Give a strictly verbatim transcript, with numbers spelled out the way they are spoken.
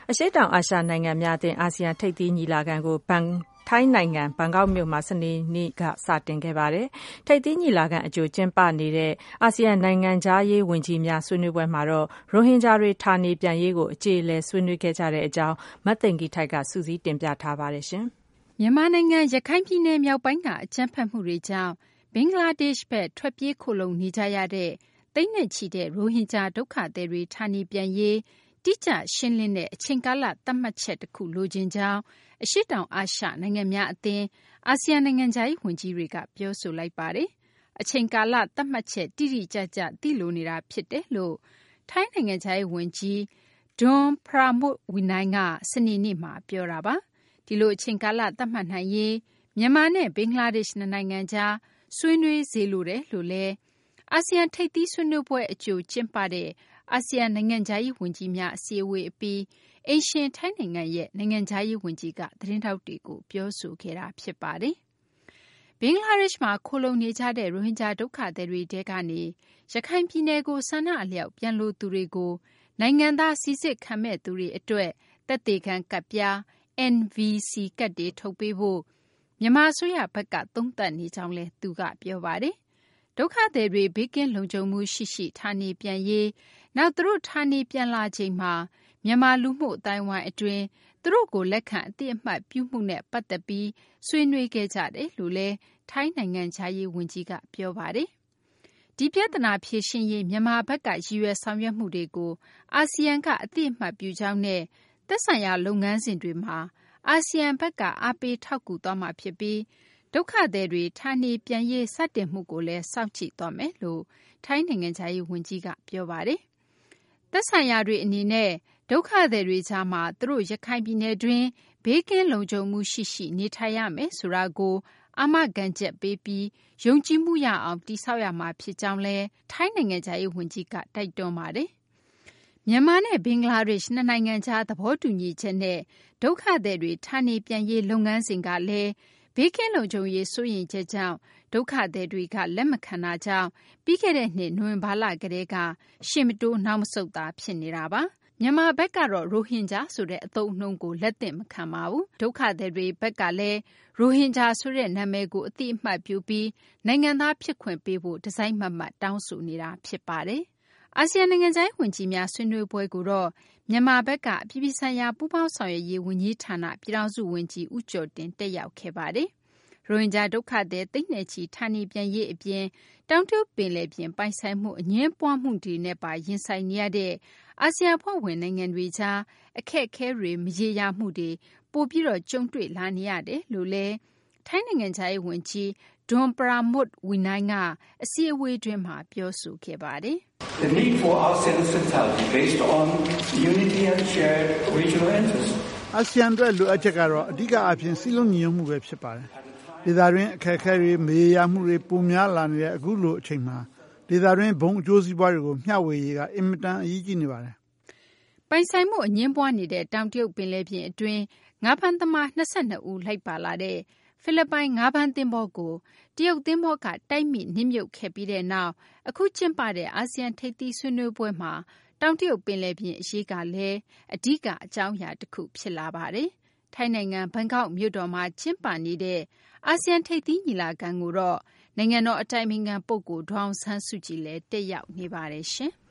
အရှေ့တောင်အာရှနိုင်ငံများအသင်းအာဆီယံထိပ်သီးညီလာခံကိုဘန်ထိုင်းနိုင်ငံဘန်ကောက်မြို့မှာစနေနေ့ကစတင်ခဲ့ပါတယ်။ထိပ်သီးညီလာခံအကြိုကျင်းပနေတဲ့အာဆီယံနိုင်ငံခြားရေးဝန်ကြီးများဆွေးနွေးပွဲမှာတော့ရိုဟင်ဂျာတွေဌာနေပြန်ရေးကိုအကြေအလည်ဆွေးနွေးခဲ့ကြတဲ့အကြောင်းမသိင်္ဂီထိုက်ကစုစည်းတင်ပြထားပါတယ်ရှင်။မြန်မာနိုင်ငံရခိုင်ပြည်နယ်မြောက်ပိုင်းကအကြမ်းဖက်မှုတွေကြောင့်ဘင်္ဂလားဒေ့ရှ်ဘက်ထွက်ပြေးခိုလုံနေကြရတဲ့သိန်းနဲ့ချီတဲ့ရိုဟင်ဂျာဒုက္ခသည်တွေဌာနေပြန်ရေးတိကျရှင်းလင်းတဲ့အချိန်ကာလသတ်မှတ်ချက်တစ်ခုလိုချင်ကြောင်းအရှေ့တောင်အာရှနိုင်ငံများအသင်းအာဆီယံနိုင်ငံခြားရေးဝန်ကြီးတွေကပြောဆိုလိုက်ပါတယ်။အချိန်ကာလသတ်မှတ်ချက်တိတိကျကျသိလိုနေတာဖြစ်တယ်လို့ထိုင်းနိုင်ငံခြားရေးဝန်ကြီးဒွန်ပရာမွတ်ဝီနိုင်ကစနေနေ့မှာပြောတာပါ။ဒီလိုအချိန်ကာလသတ်မှတ်နိုင်ရေးမြန်မာနဲ့ဘင်္ဂလားဒေ့ရှ်နိုင်ငံကြားဆွေးနွေးစေလိုတယ်လို့လည်းအာဆီယံထိပ်သီးဆွေးနွေးပွဲအကြိုကျင်းပတဲ့အာဆီယံနိုင်ငံခြားရေးဝန်ကြီးများအစည်းအဝေးအပြီးအိမ်ရှင်ထိုင်းနိုင်ငံရဲ့နိုင်ငံခြားရေးဝန်ကြီးကသတင်းထောက်တွေကိုပြောဆိုခဲ့တာဖြစ်ပါတယ်။ဘင်္ဂလားဒေ့ရှ်မှာခိုလုံနေကြတဲ့ရိုဟင်ဂျာဒုက္ခသည်တွေတဲကနေရခိုင်ပြည်နယ်ကိုဆန္ဒအလျောက်ပြန်လိုသူတွေကိုနိုင်ငံသားစီစစ်ခံမဲ့သူတွေအတွက်သက်သေခံကဒ်ပြား အန် ဗီ စီ ကဒ်တွေထုတ်ပေးဖို့မြန်မာအစိုးရဘက်ကသုံးသပ်နေကြောင်းလည်းသူကပြောပါတယ်။ဒုက္ခသည်တွေဘေးကင်းလုံခြုံမှုရှိရှိဌာနေပြန်ရေးနောက်သူတို့ဌာနေပြန်လာချိန်မှာမြန်မာလူမှုအတိုင်းအဝိုင်းအတွင်းသူတို့ကိုလက်ခံအသိအမှတ်ပြုမှုနဲ့ပတ်သက်ပြီးဆွေးနွေးခဲ့ကြတယ်လို့လည်းထိုင်းနိုင်ငံခြားရေးဝန်ကြီးကပြောပါတယ်။ဒီပြဿနာဖြေရှင်းရေးမြန်မာဘက်ကရည်ရွယ်ဆောင်ရွက်မှုတွေကိုအာဆီယံကအသိအမှတ်ပြုကြောင်းနဲ့သက်ဆိုင်ရာလုပ်ငန်းစဉ်တွေမှာအာဆီယံဘက်ကအားပေးထောက်ကူသွားမှာဖြစ်ပြီးဒုက္ခသည်တွေဌာနေပြန်ရေးစတင်မှုကိုလည်းစောင့်ကြည့်သွားမယ်လို့ထိုင်းနိုင်ငံခြားရေးဝန်ကြီးကပြောပါတယ်။သက်ဆိုင်ရာတွေအနေနဲ့ဒုက္ခသည်တွေကြားမှာသူတို့ရခိုင်ပြည်နယ်တွင်းဘေးကင်းလုံခြုံမှုရှိရှိနေထိုင်ရမယ်ဆိုတာကိုအာမခံချက်ပေးပြီးယုံကြည်မှုရအောင်တည်ဆောက်ရမှာဖြစ်ကြောင်းလည်းထိုင်းနိုင်ငံခြားရေးဝန်ကြီးကတိုက်တွန်းပါတယ်။မြန်မာနဲ့ဘင်္ဂလားဒေ့ရှ်နှစ်နိုင်ငံကြားသဘောတူညီချက်နဲ့ဒုက္ခသည်တွေဌာနေပြန်ရေးလုပ်ငန်းစဉ်ကလည်းဘေးကင်းလုံခြုံရေးစိုးရိမ်ချက်ကြောင့်ဒုက္ခသည်တွေကလက်မခံတာကြောင့်ပြီးခဲ့တဲ့နှစ်နိုဝင်ဘာလကတည်းကရှေ့မတိုးနောက်မဆုတ်သာဖြစ်နေတာပါ။မြန်မာဘက်ကတော့ရိုဟင်ဂျာဆိုတဲ့အသုံးအနှုန်းကိုလက်သင့်မခံပါဘူး။ဒုက္ခသည်တွေဘက်ကလည်းရိုဟင်ဂျာဆိုတဲ့နာမည်ကိုအတိအမှတ်ပြုပြီးနိုင်ငံသားဖြစ်ခွင့်ပေးဖို့ဒီဇိုင်းမတ်မတ်တောင်းဆိုနေတာဖြစ်ပါတယ်။အာဆီယံနိုင်ငံခြားရေးဝန်ကြီးများဆွေးနွေးပွဲကိုတော့မြန်မာဘက်ကအပြည်ပြည်ဆိုင်ရာပူးပေါင်းဆောင်ရွက်ရေးဝန်ကြီးဌာနပြည်ထောင်စုဝန်ကြီးဦးကျော်တင်တက်ရောက်ခဲ့ပါတယ်။ရိုဟင်ဂျာဒုက္ခသည်သိန်းနဲ့ချီဌာနေပြန်ရေးအပြင်တောင်တရုတ်ပင်လယ်ပြင်ပိုင်ဆိုင်မှုအငြင်းပွားမှုတွေနဲ့ပါရင်ဆိုင်နေရတဲ့အာဆီယံအဖွဲ့ဝင်နိုင်ငံတွေကြားအခက်အခဲတွေမရေရာမှုတွေပိုပြီးတော့ကြုံတွေ့လာနေရတယ်လို့လည်းထိုင်းနိုင်ငံခြားရေးဝန်ကြီးဒွန်ပရာမွတ်ဝီနိုင်ကအစည်းအဝေးတွင်မှာပြောဆိုခဲ့ပါတယ်။ The need for ASEAN centrality based on unity and shared regional interests. အာဆီယံအတွက်လိုအပ်ချက်ကတော့အဓိကအဖြစ်စည်းလုံးညီညွတ်မှုပဲဖြစ်ပါတယ်။ဒေသတွင်းအခက်အခဲတွေမရေရာမှုတွေပုံများလာနေတဲ့အခုလိုအချိန်မှာဒေသတွင်းဘုံအကျိုးစီးပွားတွေကိုမျှဝေရေးကအင်မတန်အရေးကြီးနေပါတယ်။ပိုင်ဆိုင်မှုအငြင်းပွားနေတဲ့တောင်တရုတ်ပင်လယ်ပြင်အတွင်းငါးဖမ်းသမားနှစ်၂ဦးလိုက်ပါလာတဲ့ဖိလစ်ပိုင်ငါးဖမ်းသင်္ဘောကိုတရုတ်သင်္ဘောကတိုက်မိနစ်မြုပ်ခဲ့ပြီးတဲ့နောက်အခုကျင်းပတဲ့အာဆီယံထိပ်သီးဆွေးနွေးပွဲမှာတောင်တရုတ်ပင်လယ်ပြင်အရေးကလည်းအဓိကအကြောင်းအရာတစ်ခုဖြစ်လာပါတယ်။ထိုင်းနိုင်ငံဘန်ကောက်မြို့တော်မှာကျင်းပနေတဲ့အာဆီယံထိပ်သီးညီလာခံကိုတော့နိုင်ငံတော်အတိုင်ပင်ခံပုဂ္ဂိုလ်ဒေါ်အောင်ဆန်းစုကြည်လည်းတက်ရောက်နေပါတယ်ရှင်။